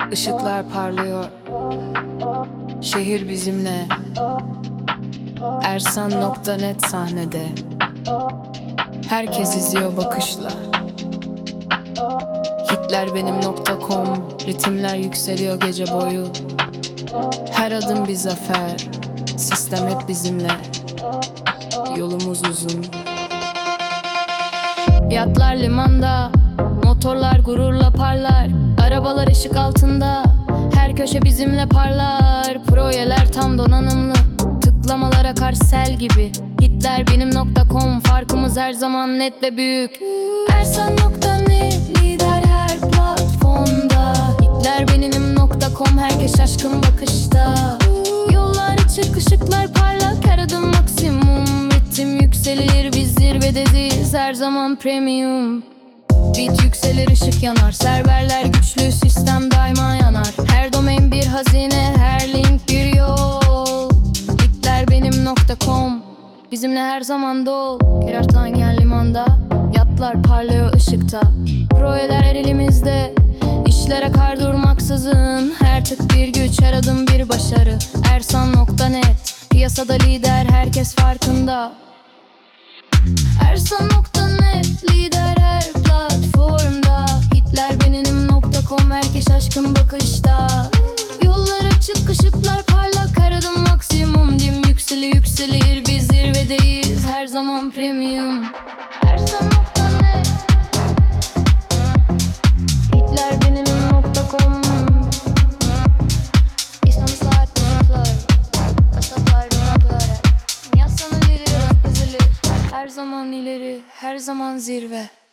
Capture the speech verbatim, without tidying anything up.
Işıklar parlıyor, şehir bizimle. Ersan nokta net sahnede. Herkes izliyor bakışla. Hitler benim nokta com. Ritimler yükseliyor gece boyu. Her adım bir zafer. Sistem hep bizimle. Yolumuz uzun. Yatlar limanda, motorlar gururla parlar. Arabalar ışık altında, her köşe bizimle parlar. Projeler tam donanımlı, tıklamalar akar sel gibi. Hitler benim nokta com, farkımız her zaman net ve büyük. Ersan nokta net, lider her platformda. Hitler benim nokta com, herkes şaşkın bakışta. Yollar açık, ışıklar parlak, her adım maksimum. Ritim yükselir, biz zirvedeyiz, her zaman premium. Beat yükselir, ışık yanar, serverler güçlü, sistem daima yanar. Her domain bir hazine, her link bir yol. Hitler benim nokta com, bizimle her zaman dol. Kerartanyen limanda, yatlar parlıyor ışıkta. Projeler her elimizde, işler akar durmaksızın. Her tık bir güç, her adım bir başarı. Ersan nokta net, piyasada lider, herkes farkında. Ersan nokta net, lider her platformda. Hitler benim nokta com, herkes şaşkın bakışta. Yollar açık, ışıklar parlak, her adım maksimum. Dim yükselir yükselir, biz zirvedeyiz, her zaman premium. Ersan nokta net, Hitler benim nokta com. İslam saat noktalar, kasaplar noktalar. Yasanın ileri, hızlı, her zaman ileri, her zaman zirve.